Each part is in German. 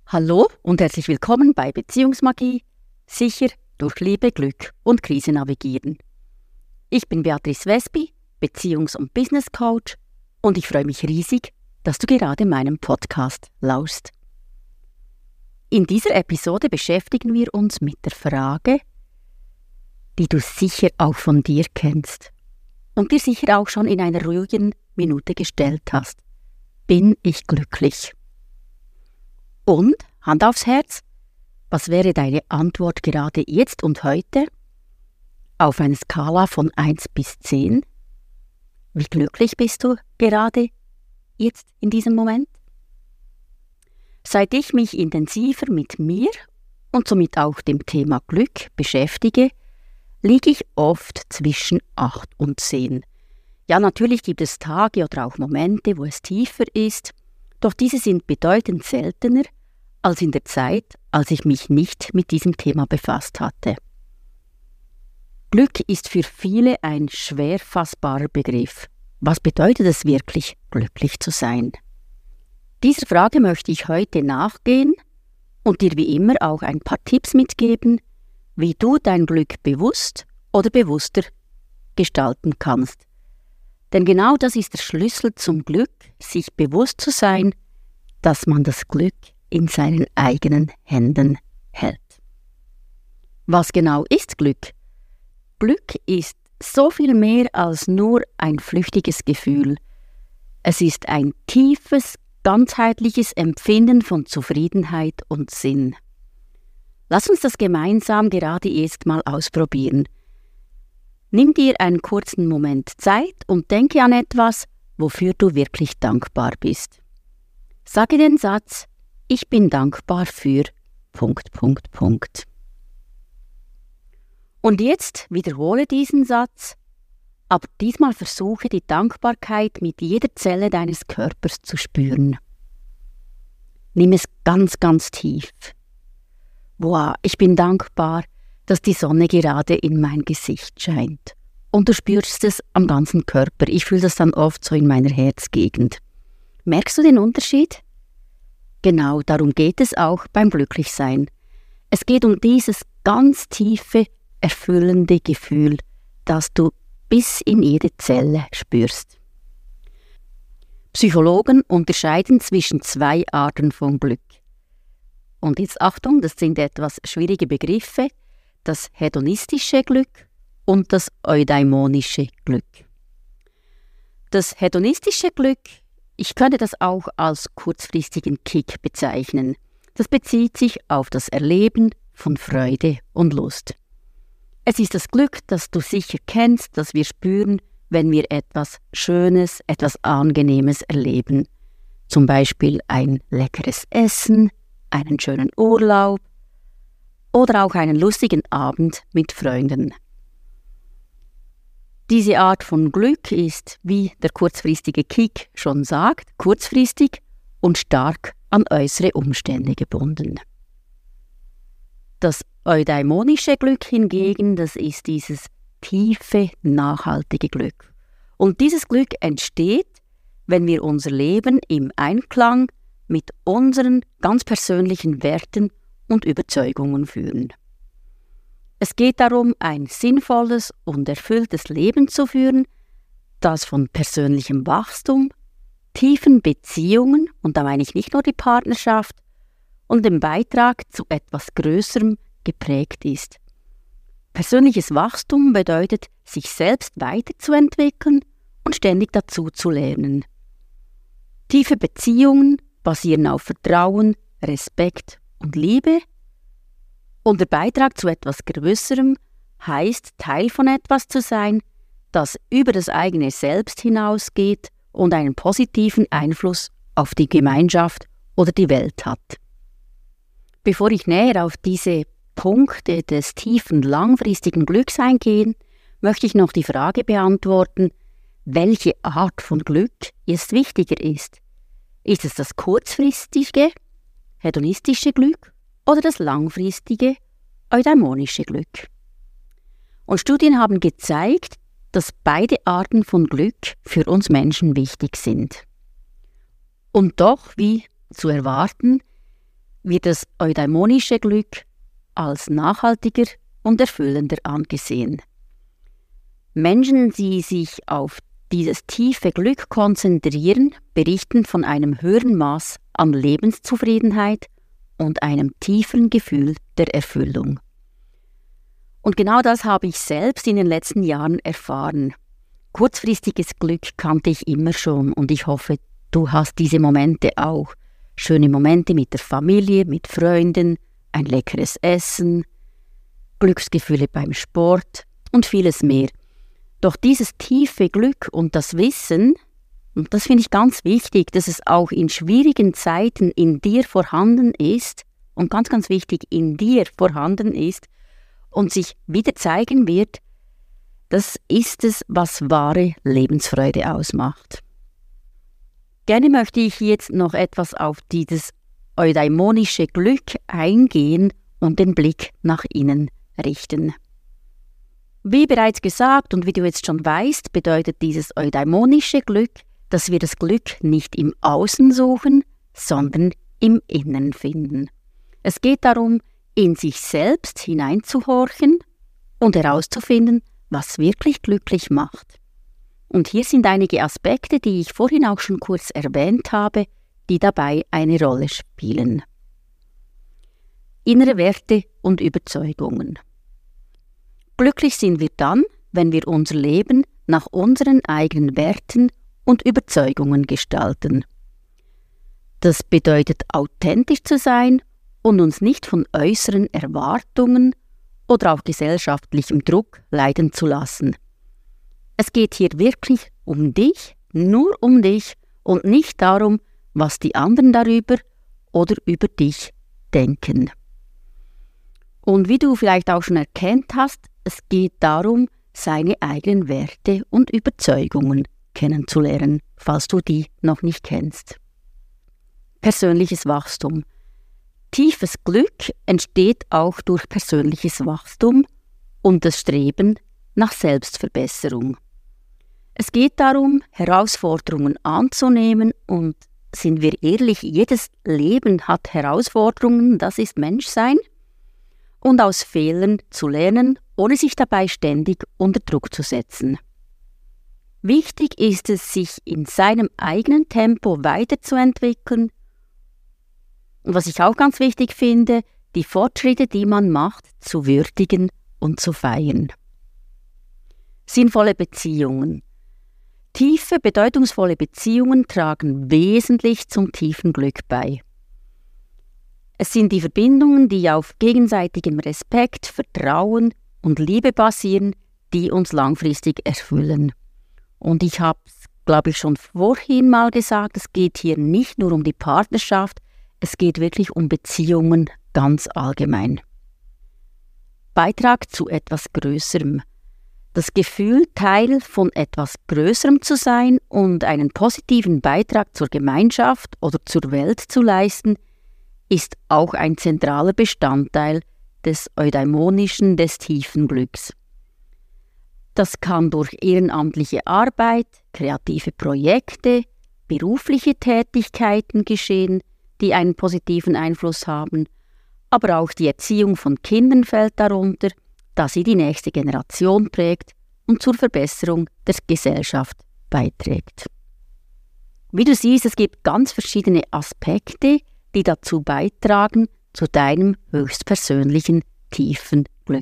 Hallo und herzlich willkommen bei Beziehungsmagie, sicher durch Liebe, Glück und Krise navigieren. Ich bin Beatrice Wesby, Beziehungs- und Business Coach und ich freue mich riesig, dass du gerade meinem Podcast lauschst. In dieser Episode beschäftigen wir uns mit der Frage, die du sicher auch von dir kennst und dir sicher auch schon in einer ruhigen Minute gestellt hast. Bin ich glücklich? Und, Hand aufs Herz, was wäre deine Antwort gerade jetzt und heute? Auf einer Skala von 1 bis 10. Wie glücklich bist du gerade jetzt in diesem Moment? Seit ich mich intensiver mit mir und somit auch dem Thema Glück beschäftige, liege ich oft zwischen 8 und 10. Ja, natürlich gibt es Tage oder auch Momente, wo es tiefer ist, doch diese sind bedeutend seltener als in der Zeit, als ich mich nicht mit diesem Thema befasst hatte. Glück ist für viele ein schwer fassbarer Begriff. Was bedeutet es wirklich, glücklich zu sein? Dieser Frage möchte ich heute nachgehen und dir wie immer auch ein paar Tipps mitgeben, wie du dein Glück bewusst oder bewusster gestalten kannst. Denn genau das ist der Schlüssel zum Glück, sich bewusst zu sein, dass man das Glück in seinen eigenen Händen hält. Was genau ist Glück? Glück ist so viel mehr als nur ein flüchtiges Gefühl. Es ist ein tiefes, ganzheitliches Empfinden von Zufriedenheit und Sinn. Lass uns das gemeinsam gerade jetzt mal ausprobieren. Nimm dir einen kurzen Moment Zeit und denke an etwas, wofür du wirklich dankbar bist. Sage den Satz: Ich bin dankbar für ... Und jetzt wiederhole diesen Satz, aber diesmal versuche die Dankbarkeit mit jeder Zelle deines Körpers zu spüren. Nimm es ganz, ganz tief. Wow, ich bin dankbar, dass die Sonne gerade in mein Gesicht scheint. Und du spürst es am ganzen Körper. Ich fühle das dann oft so in meiner Herzgegend. Merkst du den Unterschied? Genau, darum geht es auch beim Glücklichsein. Es geht um dieses ganz tiefe, erfüllende Gefühl, das du bis in jede Zelle spürst. Psychologen unterscheiden zwischen 2 Arten von Glück. Und jetzt Achtung, das sind etwas schwierige Begriffe, das hedonistische Glück und das eudaimonische Glück. Das hedonistische Glück, ich könnte das auch als kurzfristigen Kick bezeichnen. Das bezieht sich auf das Erleben von Freude und Lust. Es ist das Glück, das du sicher kennst, das wir spüren, wenn wir etwas Schönes, etwas Angenehmes erleben. Zum Beispiel ein leckeres Essen, einen schönen Urlaub oder auch einen lustigen Abend mit Freunden. Diese Art von Glück ist, wie der kurzfristige Kick schon sagt, kurzfristig und stark an äußere Umstände gebunden. Das eudaimonische Glück hingegen, das ist dieses tiefe, nachhaltige Glück. Und dieses Glück entsteht, wenn wir unser Leben im Einklang mit unseren ganz persönlichen Werten und Überzeugungen führen. Es geht darum, ein sinnvolles und erfülltes Leben zu führen, das von persönlichem Wachstum, tiefen Beziehungen, und da meine ich nicht nur die Partnerschaft, und dem Beitrag zu etwas Größerem geprägt ist. Persönliches Wachstum bedeutet, sich selbst weiterzuentwickeln und ständig dazu zu lernen. Tiefe Beziehungen basieren auf Vertrauen, Respekt und Liebe. Und der Beitrag zu etwas Größerem heißt, Teil von etwas zu sein, das über das eigene Selbst hinausgeht und einen positiven Einfluss auf die Gemeinschaft oder die Welt hat. Bevor ich näher auf diese Punkte des tiefen, langfristigen Glücks eingehen, möchte ich noch die Frage beantworten, welche Art von Glück jetzt wichtiger ist. Ist es das kurzfristige, hedonistische Glück oder das langfristige, eudaimonische Glück? Und Studien haben gezeigt, dass beide Arten von Glück für uns Menschen wichtig sind. Und doch, wie zu erwarten, wird das eudaimonische Glück als nachhaltiger und erfüllender angesehen. Menschen, die sich auf dieses tiefe Glück konzentrieren, berichten von einem höheren Maß an Lebenszufriedenheit und einem tieferen Gefühl der Erfüllung. Und genau das habe ich selbst in den letzten Jahren erfahren. Kurzfristiges Glück kannte ich immer schon und ich hoffe, du hast diese Momente auch. Schöne Momente mit der Familie, mit Freunden, ein leckeres Essen, Glücksgefühle beim Sport und vieles mehr. Doch dieses tiefe Glück und das Wissen, und das finde ich ganz wichtig, dass es auch in schwierigen Zeiten in dir vorhanden ist und ganz, ganz wichtig, in dir vorhanden ist und sich wieder zeigen wird, das ist es, was wahre Lebensfreude ausmacht. Gerne möchte ich jetzt noch etwas auf dieses eudaimonische Glück eingehen und den Blick nach innen richten. Wie bereits gesagt und wie du jetzt schon weißt, bedeutet dieses eudaimonische Glück, dass wir das Glück nicht im Außen suchen, sondern im Innen finden. Es geht darum, in sich selbst hineinzuhorchen und herauszufinden, was wirklich glücklich macht. Und hier sind einige Aspekte, die ich vorhin auch schon kurz erwähnt habe, die dabei eine Rolle spielen. Innere Werte und Überzeugungen. Glücklich sind wir dann, wenn wir unser Leben nach unseren eigenen Werten und Überzeugungen gestalten. Das bedeutet, authentisch zu sein und uns nicht von äußeren Erwartungen oder auch gesellschaftlichem Druck leiten zu lassen. Es geht hier wirklich um dich, nur um dich und nicht darum, was die anderen darüber oder über dich denken. Und wie du vielleicht auch schon erkannt hast, es geht darum, seine eigenen Werte und Überzeugungen kennenzulernen, falls du die noch nicht kennst. Persönliches Wachstum. Tiefes Glück entsteht auch durch persönliches Wachstum und das Streben nach Selbstverbesserung. Es geht darum, Herausforderungen anzunehmen und, sind wir ehrlich, jedes Leben hat Herausforderungen, das ist Menschsein, und aus Fehlern zu lernen, ohne sich dabei ständig unter Druck zu setzen. Wichtig ist es, sich in seinem eigenen Tempo weiterzuentwickeln. Und was ich auch ganz wichtig finde, die Fortschritte, die man macht, zu würdigen und zu feiern. Sinnvolle Beziehungen. Tiefe, bedeutungsvolle Beziehungen tragen wesentlich zum tiefen Glück bei. Es sind die Verbindungen, die auf gegenseitigem Respekt, Vertrauen und Liebe basieren, die uns langfristig erfüllen. Und ich habe es, glaube ich, schon vorhin mal gesagt, es geht hier nicht nur um die Partnerschaft, es geht wirklich um Beziehungen ganz allgemein. Beitrag zu etwas Größerem. Das Gefühl, Teil von etwas Größerem zu sein und einen positiven Beitrag zur Gemeinschaft oder zur Welt zu leisten, ist auch ein zentraler Bestandteil des eudaimonischen, des tiefen Glücks. Das kann durch ehrenamtliche Arbeit, kreative Projekte, berufliche Tätigkeiten geschehen, die einen positiven Einfluss haben, aber auch die Erziehung von Kindern fällt darunter, da sie die nächste Generation prägt und zur Verbesserung der Gesellschaft beiträgt. Wie du siehst, es gibt ganz verschiedene Aspekte, die dazu beitragen, zu deinem höchstpersönlichen, tiefen Glück.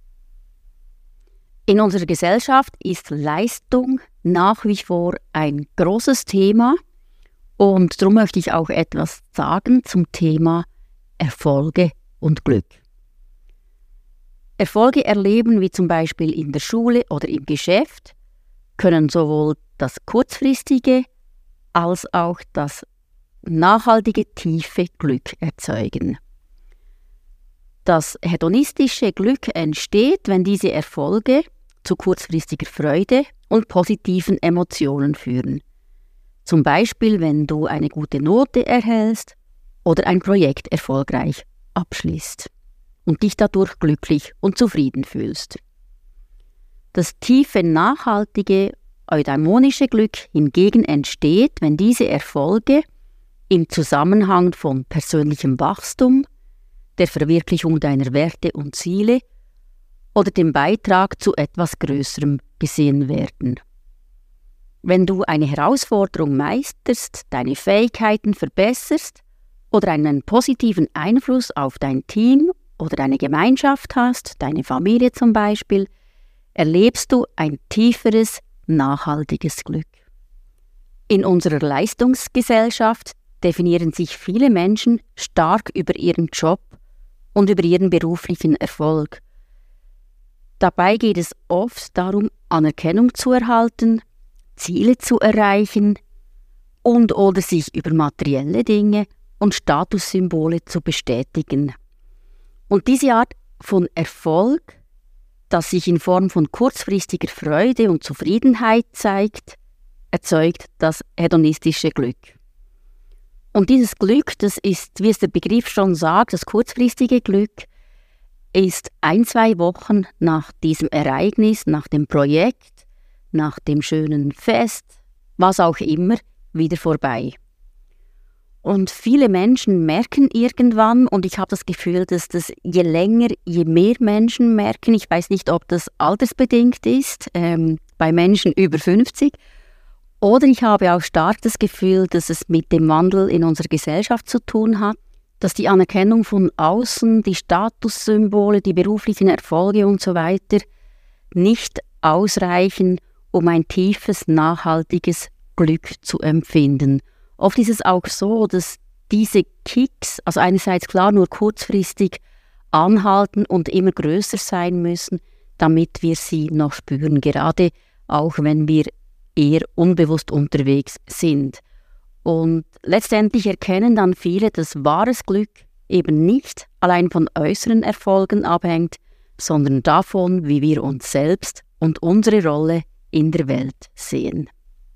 In unserer Gesellschaft ist Leistung nach wie vor ein großes Thema und darum möchte ich auch etwas sagen zum Thema Erfolge und Glück. Erfolge erleben, wie zum Beispiel in der Schule oder im Geschäft, können sowohl das kurzfristige als auch das nachhaltige, tiefe Glück erzeugen. Das hedonistische Glück entsteht, wenn diese Erfolge zu kurzfristiger Freude und positiven Emotionen führen. Zum Beispiel, wenn du eine gute Note erhältst oder ein Projekt erfolgreich abschließt und dich dadurch glücklich und zufrieden fühlst. Das tiefe, nachhaltige, eudaimonische Glück hingegen entsteht, wenn diese Erfolge im Zusammenhang von persönlichem Wachstum, der Verwirklichung deiner Werte und Ziele oder dem Beitrag zu etwas Größerem gesehen werden. Wenn du eine Herausforderung meisterst, deine Fähigkeiten verbesserst oder einen positiven Einfluss auf dein Team oder deine Gemeinschaft hast, deine Familie zum Beispiel, erlebst du ein tieferes, nachhaltiges Glück. In unserer Leistungsgesellschaft definieren sich viele Menschen stark über ihren Job und über ihren beruflichen Erfolg. Dabei geht es oft darum, Anerkennung zu erhalten, Ziele zu erreichen und oder sich über materielle Dinge und Statussymbole zu bestätigen. Und diese Art von Erfolg, das sich in Form von kurzfristiger Freude und Zufriedenheit zeigt, erzeugt das hedonistische Glück. Und dieses Glück, das ist, wie es der Begriff schon sagt, das kurzfristige Glück, ist 1-2 Wochen nach diesem Ereignis, nach dem Projekt, nach dem schönen Fest, was auch immer, wieder vorbei. Und viele Menschen merken irgendwann, und ich habe das Gefühl, dass das je länger, je mehr Menschen merken, ich weiß nicht, ob das altersbedingt ist, bei Menschen über 50, oder ich habe auch stark das Gefühl, dass es mit dem Wandel in unserer Gesellschaft zu tun hat, dass die Anerkennung von außen, die Statussymbole, die beruflichen Erfolge und so weiter nicht ausreichen, um ein tiefes, nachhaltiges Glück zu empfinden. Oft ist es auch so, dass diese Kicks, also einerseits klar nur kurzfristig anhalten und immer größer sein müssen, damit wir sie noch spüren, gerade auch wenn wir eher unbewusst unterwegs sind. Und letztendlich erkennen dann viele, dass wahres Glück eben nicht allein von äußeren Erfolgen abhängt, sondern davon, wie wir uns selbst und unsere Rolle in der Welt sehen.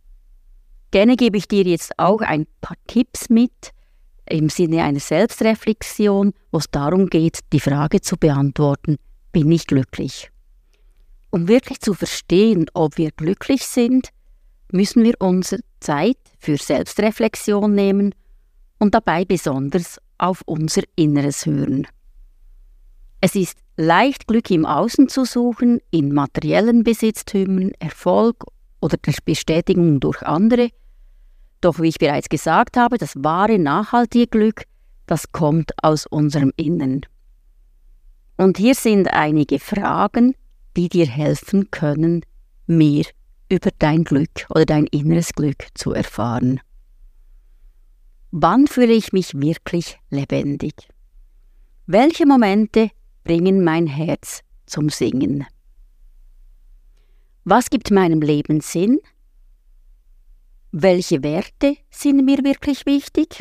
Gerne gebe ich dir jetzt auch ein paar Tipps mit, im Sinne einer Selbstreflexion, wo es darum geht, die Frage zu beantworten, bin ich glücklich? Um wirklich zu verstehen, ob wir glücklich sind, müssen wir unsere Zeit für Selbstreflexion nehmen und dabei besonders auf unser Inneres hören. Es ist leicht, Glück im Außen zu suchen, in materiellen Besitztümern, Erfolg oder der Bestätigung durch andere. Doch wie ich bereits gesagt habe, das wahre, nachhaltige Glück, das kommt aus unserem Innern. Und hier sind einige Fragen, die dir helfen können, mehr über dein Glück oder dein inneres Glück zu erfahren. Wann fühle ich mich wirklich lebendig? Welche Momente bringen mein Herz zum Singen? Was gibt meinem Leben Sinn? Welche Werte sind mir wirklich wichtig?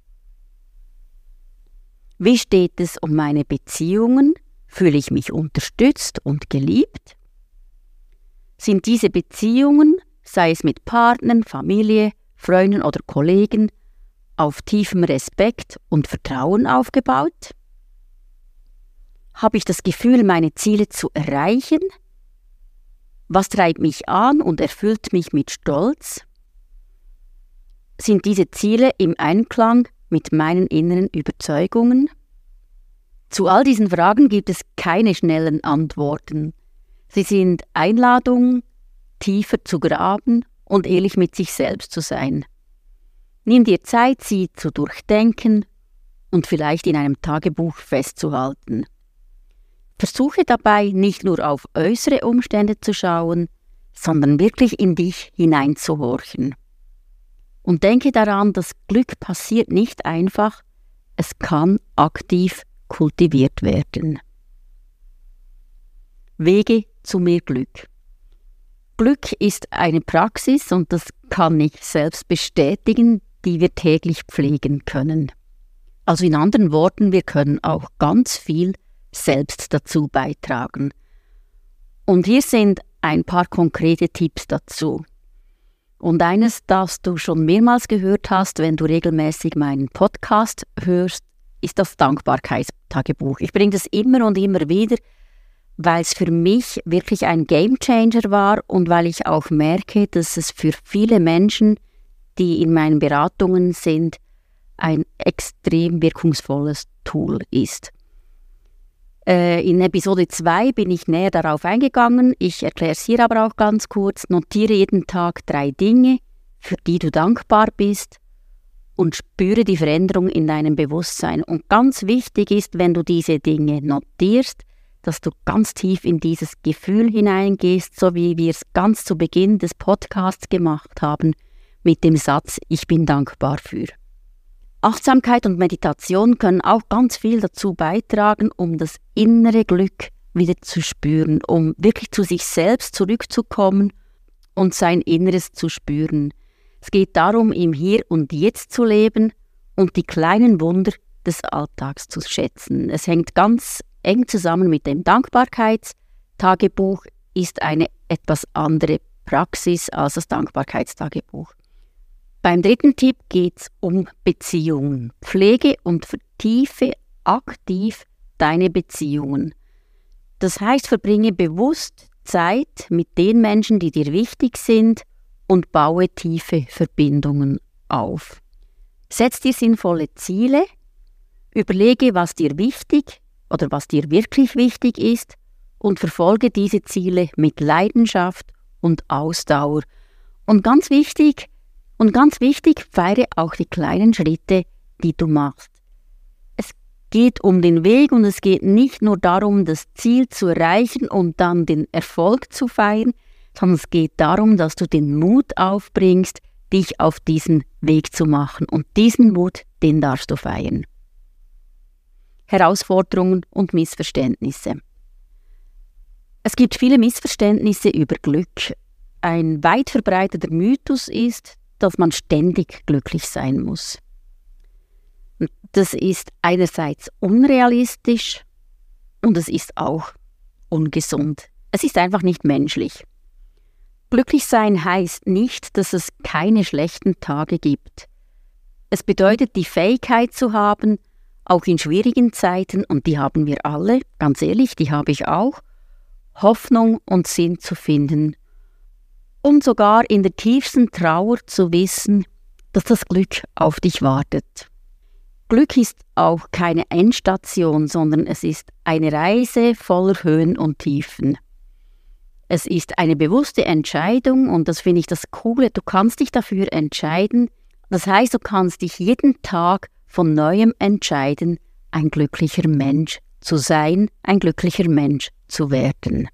Wie steht es um meine Beziehungen? Fühle ich mich unterstützt und geliebt? Sind diese Beziehungen, sei es mit Partnern, Familie, Freunden oder Kollegen, auf tiefem Respekt und Vertrauen aufgebaut? Habe ich das Gefühl, meine Ziele zu erreichen? Was treibt mich an und erfüllt mich mit Stolz? Sind diese Ziele im Einklang mit meinen inneren Überzeugungen? Zu all diesen Fragen gibt es keine schnellen Antworten. Sie sind Einladungen, tiefer zu graben und ehrlich mit sich selbst zu sein. Nimm dir Zeit, sie zu durchdenken und vielleicht in einem Tagebuch festzuhalten. Versuche dabei nicht nur auf äußere Umstände zu schauen, sondern wirklich in dich hineinzuhorchen. Und denke daran, das Glück passiert nicht einfach, es kann aktiv kultiviert werden. Wege zu mehr Glück. Glück ist eine Praxis und das kann ich selbst bestätigen, die wir täglich pflegen können. Also in anderen Worten, wir können auch ganz viel selbst dazu beitragen. Und hier sind ein paar konkrete Tipps dazu. Und eines, das du schon mehrmals gehört hast, wenn du regelmäßig meinen Podcast hörst, ist das Dankbarkeitstagebuch. Ich bringe das immer und immer wieder, weil es für mich wirklich ein Gamechanger war und weil ich auch merke, dass es für viele Menschen, die in meinen Beratungen sind, ein extrem wirkungsvolles Tool ist. In Episode 2 bin ich näher darauf eingegangen. Ich erkläre es hier aber auch ganz kurz. Notiere jeden Tag 3 Dinge, für die du dankbar bist und spüre die Veränderung in deinem Bewusstsein. Und ganz wichtig ist, wenn du diese Dinge notierst, dass du ganz tief in dieses Gefühl hineingehst, so wie wir es ganz zu Beginn des Podcasts gemacht haben, mit dem Satz, ich bin dankbar für. Achtsamkeit und Meditation können auch ganz viel dazu beitragen, um das innere Glück wieder zu spüren, um wirklich zu sich selbst zurückzukommen und sein Inneres zu spüren. Es geht darum, im Hier und Jetzt zu leben und die kleinen Wunder des Alltags zu schätzen. Es hängt ganz eng zusammen mit dem Dankbarkeitstagebuch, ist eine etwas andere Praxis als das Dankbarkeitstagebuch. Beim 3. Tipp geht es um Beziehungen. Pflege und vertiefe aktiv deine Beziehungen. Das heißt, verbringe bewusst Zeit mit den Menschen, die dir wichtig sind und baue tiefe Verbindungen auf. Setz dir sinnvolle Ziele, überlege, was dir wichtig oder was dir wirklich wichtig ist und verfolge diese Ziele mit Leidenschaft und Ausdauer. Und ganz wichtig, feiere auch die kleinen Schritte, die du machst. Es geht um den Weg und es geht nicht nur darum, das Ziel zu erreichen und dann den Erfolg zu feiern, sondern es geht darum, dass du den Mut aufbringst, dich auf diesen Weg zu machen. Und diesen Mut, den darfst du feiern. Herausforderungen und Missverständnisse. Es gibt viele Missverständnisse über Glück. Ein weit verbreiteter Mythos ist, dass man ständig glücklich sein muss. Das ist einerseits unrealistisch und es ist auch ungesund. Es ist einfach nicht menschlich. Glücklich sein heißt nicht, dass es keine schlechten Tage gibt. Es bedeutet, die Fähigkeit zu haben, auch in schwierigen Zeiten, und die haben wir alle, ganz ehrlich, die habe ich auch, Hoffnung und Sinn zu finden und sogar in der tiefsten Trauer zu wissen, dass das Glück auf dich wartet. Glück ist auch keine Endstation, sondern es ist eine Reise voller Höhen und Tiefen. Es ist eine bewusste Entscheidung und das finde ich das Coole, du kannst dich dafür entscheiden. Das heißt, du kannst dich jeden Tag von Neuem entscheiden, ein glücklicher Mensch zu sein, ein glücklicher Mensch zu werden.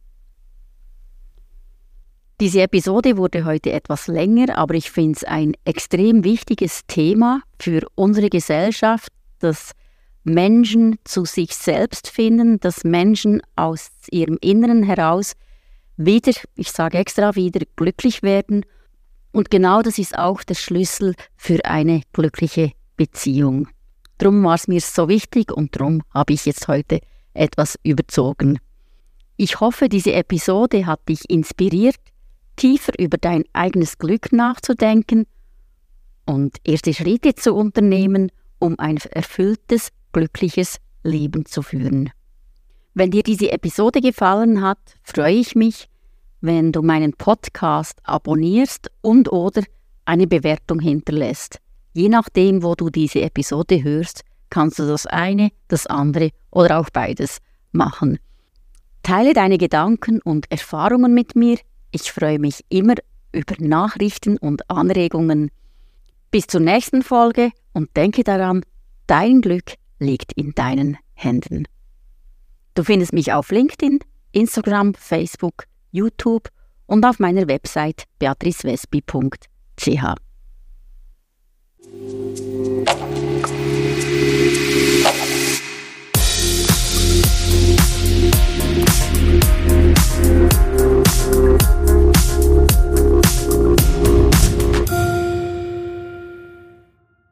Diese Episode wurde heute etwas länger, aber ich finde es ein extrem wichtiges Thema für unsere Gesellschaft, dass Menschen zu sich selbst finden, dass Menschen aus ihrem Inneren heraus wieder, ich sage extra wieder, glücklich werden. Und genau das ist auch der Schlüssel für eine glückliche Beziehung. Darum war es mir so wichtig und darum habe ich jetzt heute etwas überzogen. Ich hoffe, diese Episode hat dich inspiriert, tiefer über dein eigenes Glück nachzudenken und erste Schritte zu unternehmen, um ein erfülltes, glückliches Leben zu führen. Wenn dir diese Episode gefallen hat, freue ich mich, wenn du meinen Podcast abonnierst und oder eine Bewertung hinterlässt. Je nachdem, wo du diese Episode hörst, kannst du das eine, das andere oder auch beides machen. Teile deine Gedanken und Erfahrungen mit mir. Ich freue mich immer über Nachrichten und Anregungen. Bis zur nächsten Folge und denke daran, dein Glück liegt in deinen Händen. Du findest mich auf LinkedIn, Instagram, Facebook, YouTube und auf meiner Website beatricewesby.ch.